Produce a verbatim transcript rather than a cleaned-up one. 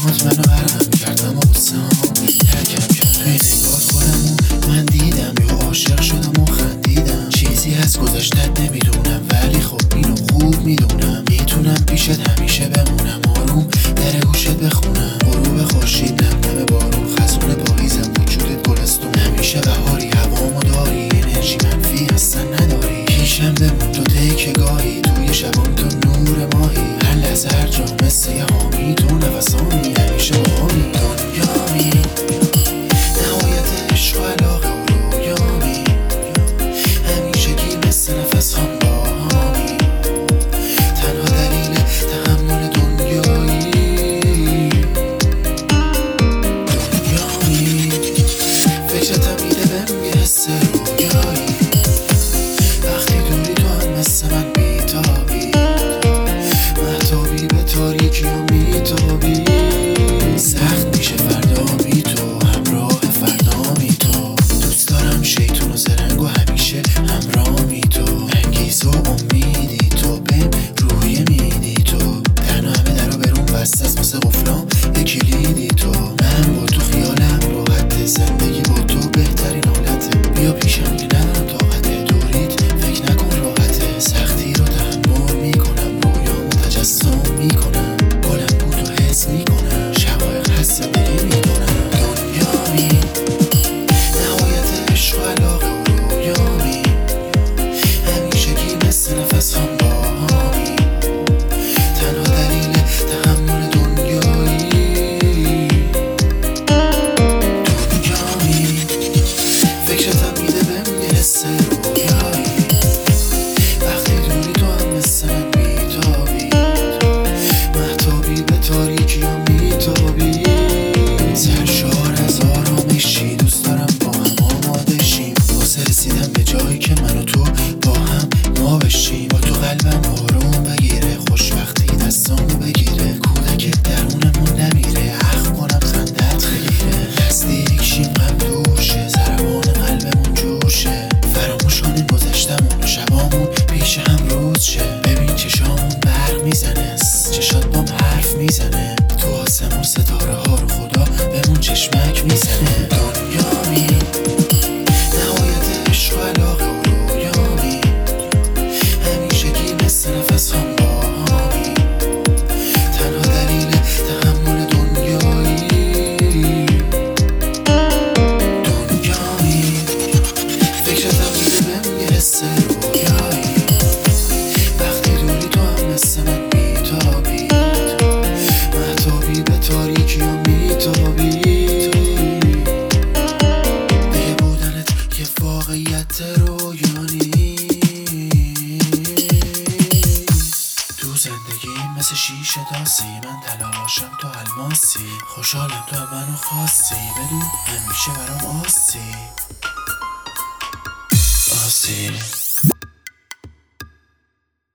چشمات منو غرقم کردم و غصه هام ترکم کرد. توی نگات خودمو من دیدم یا عاشق شدم و خندیدم. چیزی از گذشتت نمیدونم ولی خب اینو خوب میدونم میتونم پیشت همیشه بمونم، آروم در گوشت بخونم. غروب خورشید، نم نم بارون، خزون پاییزم، وجودت گلستون. همیشه بهاری، هوامو داری، انرژی منفی اصلا نداری. پیشم بمون تو تیکه گاهی، توی شبام تو نور ماهی. هر لحظه هر جا مثل یه حامی، تو نفسانی همیشه باهامی. دنیامی نهایت عشق و علاقه و رویامی، همیشه گیر مثل نفس هم باهامی. تنها دلیل تحمل دنیایی دنیامی. فکرتم میده بهم یه حس رویایی، وقتی دوری تو هم مثل من بیتابی. مهتابی به تاریکی و میتابی. سخت میشه فردا بی تو، همراه فردامی تو. دوست دارم شیطون و زرنگ و همیشه همراهمی تو. انگیز و امیدی تو، بهم روحیه میدی تو. تنها همه در رو برون بسته است واسه قفلام یه کلیدی تو. من با تو خیالم راحته، زندگی با تو بهترین حالته. بیا پیشم که ندارم طاقته، دوریت فکر نکن راحته. سختی رو تحمل میکنم، رویامو تجسم میکنم. گلم بود و حس میکنم، شقایق هست زندگی میکنم. دنیامی نهایت عشق و علاقه و رویامی، همیشه گیر مثل نفس هم باهامی. تنها دلیل تحمل دنیایی دنیامی. فکرتم میده بهم یه حس رویایی، وقتی دوری تو هم مثل من بیتابی. مهتابی به تاریکی و میتابی. سرشار از آرامشی، دوست دارم با هم آماده شیم. واسه رسیدم به جایی که من و تو با هم ما بشیم. با تو قلبم آروم بگیره، خوشبختی دستامو بگیره. کودک درونمون نمیره، اخم کنم خندت خیره. نزدیک شیم غم دوشه، ضربان قلبمون جوشه. فراموش کنیم گذشتمون و شبامون پیش هم روز شه. ببین چشامون برق میزنه، چشات بام حرف میزنه. تو آسمون ستاره ها رو خدا بهمون چشمک میزنه. دنیامی نهایت عشق و علاقه و رویامی، همیشه گیر مثل نفس هم باهامی. تنها دلیل تحمل دنیایی دنیامی. فکرتم میده بهم یه حس رویایی، وقتی دوری تو هم مثل من بیتابی. مهتابی به تاریکی و میتابی. دیگه بودنت یه واقعیت رویانی. تو زندگی مثل شیشه داسی، من تلاشم تو الماسی. خوشحالم تو هم منو خواستی، بدون همیشه برام آسی آسی.